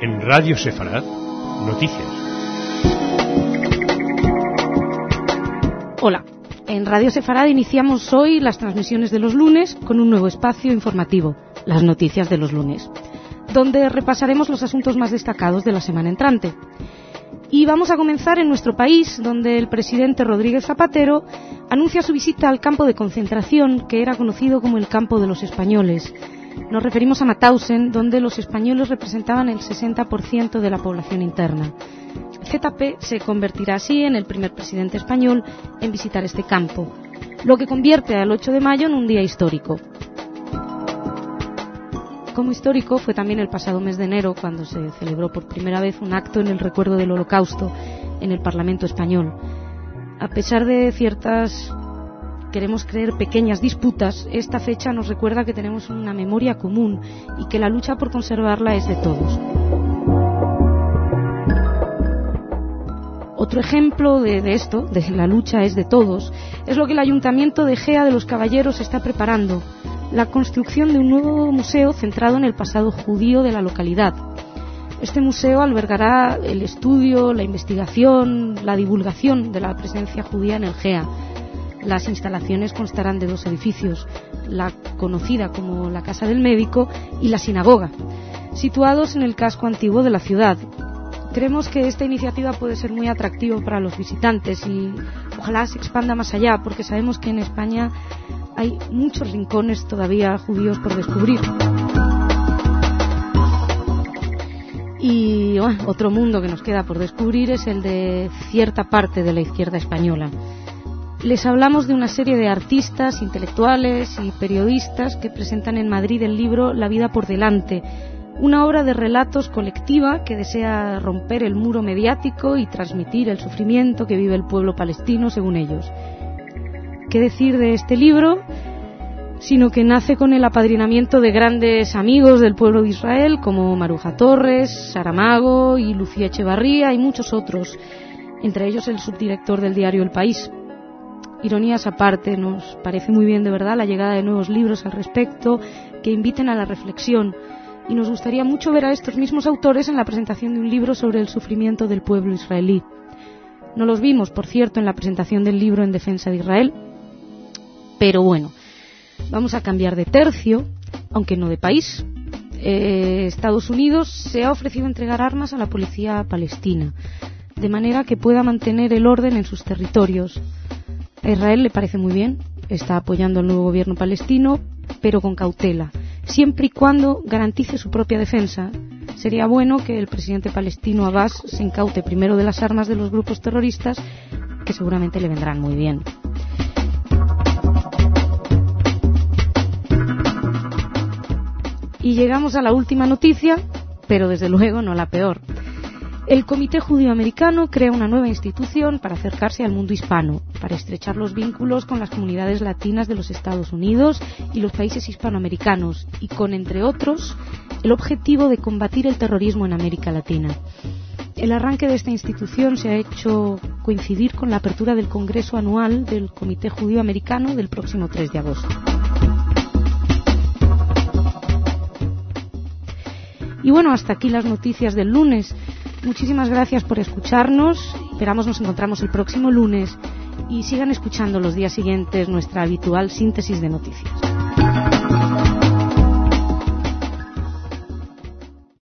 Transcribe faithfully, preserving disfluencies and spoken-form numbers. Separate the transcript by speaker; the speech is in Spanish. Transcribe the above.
Speaker 1: En Radio Sefarad, noticias.
Speaker 2: Hola, en Radio Sefarad iniciamos hoy las transmisiones de los lunes con un nuevo espacio informativo, las noticias de los lunes, donde repasaremos los asuntos más destacados de la semana entrante. Y vamos a comenzar en nuestro país, donde el presidente Rodríguez Zapatero anuncia su visita al campo de concentración que era conocido como el campo de los españoles. Nos referimos a Mauthausen, donde los españoles representaban el sesenta por ciento de la población interna. Z P se convertirá así en el primer presidente español en visitar este campo, lo que convierte al ocho de mayo en un día histórico. Como histórico fue también el pasado mes de enero, cuando se celebró por primera vez un acto en el recuerdo del Holocausto en el Parlamento español. A pesar de ciertas, queremos creer, pequeñas disputas, esta fecha nos recuerda que tenemos una memoria común y que la lucha por conservarla es de todos. Otro ejemplo de, de esto, de la lucha es de todos, es lo que el Ayuntamiento de Gea de los Caballeros está preparando: la construcción de un nuevo museo centrado en el pasado judío de la localidad. Este museo albergará el estudio, la investigación, la divulgación de la presencia judía en el Gea. Las instalaciones constarán de dos edificios, la conocida como la Casa del Médico y la Sinagoga, situados en el casco antiguo de la ciudad. Creemos que esta iniciativa puede ser muy atractiva para los visitantes y ojalá se expanda más allá, porque sabemos que en España hay muchos rincones todavía judíos por descubrir. Y bueno, otro mundo que nos queda por descubrir es el de cierta parte de la izquierda española. Les hablamos de una serie de artistas, intelectuales y periodistas que presentan en Madrid el libro La vida por delante, una obra de relatos colectiva que desea romper el muro mediático y transmitir el sufrimiento que vive el pueblo palestino según ellos. ¿Qué decir de este libro? Sino que nace con el apadrinamiento de grandes amigos del pueblo de Israel como Maruja Torres, Saramago y Lucía Echevarría y muchos otros, entre ellos el subdirector del diario El País. Ironías aparte, nos parece muy bien de verdad la llegada de nuevos libros al respecto que inviten a la reflexión, y nos gustaría mucho ver a estos mismos autores en la presentación de un libro sobre el sufrimiento del pueblo israelí. No los vimos, por cierto, en la presentación del libro en defensa de Israel. Pero bueno, vamos a cambiar de tercio, aunque no de país. Eh, Estados Unidos se ha ofrecido entregar armas a la policía palestina, de manera que pueda mantener el orden en sus territorios. A Israel le parece muy bien, está apoyando al nuevo gobierno palestino, pero con cautela, siempre y cuando garantice su propia defensa. Sería bueno que el presidente palestino Abbas se incaute primero de las armas de los grupos terroristas, que seguramente le vendrán muy bien. Y llegamos a la última noticia, pero desde luego no la peor. El Comité Judío Americano crea una nueva institución para acercarse al mundo hispano, para estrechar los vínculos con las comunidades latinas de los Estados Unidos y los países hispanoamericanos, y con, entre otros, el objetivo de combatir el terrorismo en América Latina. El arranque de esta institución se ha hecho coincidir con la apertura del Congreso Anual del Comité Judío Americano del próximo tres de agosto. Y bueno, hasta aquí las noticias del lunes. Muchísimas gracias por escucharnos. Esperamos nos encontramos el próximo lunes y sigan escuchando los días siguientes nuestra habitual síntesis de noticias.